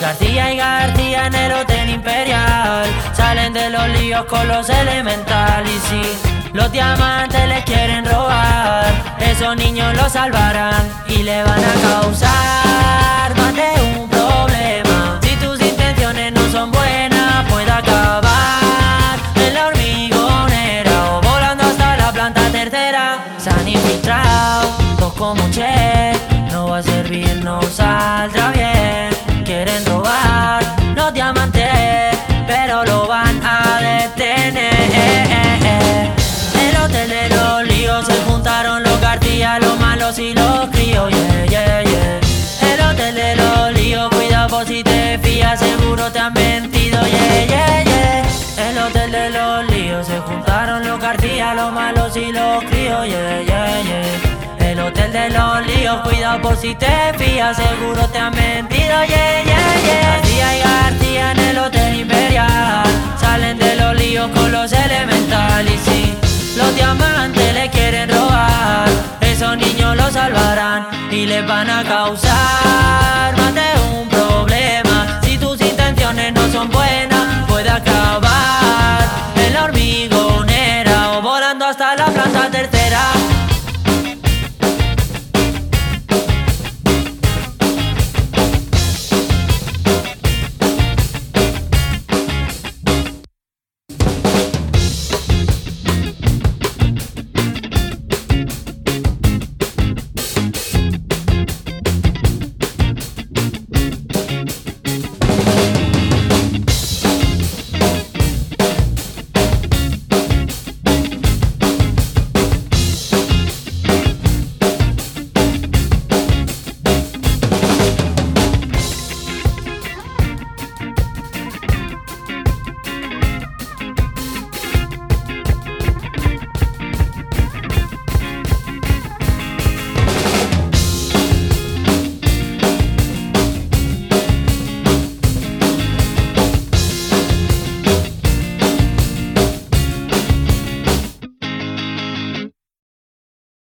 García y García en el Hotel Imperial salen de los líos con los elemental. Y si los diamantes les quieren robar, esos niños los salvarán y le van a causar más de un problema. Si tus intenciones no son buenas, puede acabar en la hormigonera o volando hasta la planta tercera. Se han infiltrado, dos como un chef, no va a servir, no saldrá bien. Quieren robar los diamantes, pero lo van a detener. El hotel de los líos se juntaron los García, los malos y los críos, yeah, yeah, yeah. El hotel de los líos, cuidado por si te fías, seguro te han mentido, yeah, yeah, yeah. El hotel de los líos se juntaron los García, los malos y los críos, yeah, yeah, yeah. El hotel de los líos, cuidado por si te fías, seguro te han mentido, yeah, yeah, yeah. García y García en el Hotel Imperial salen de los líos con los elemental. Y si los diamantes le quieren robar, esos niños los salvarán y les van a causar más de un problema. Si tus intenciones no son buenas, puede acabar en la hormigonera o volando hasta la planta tercera.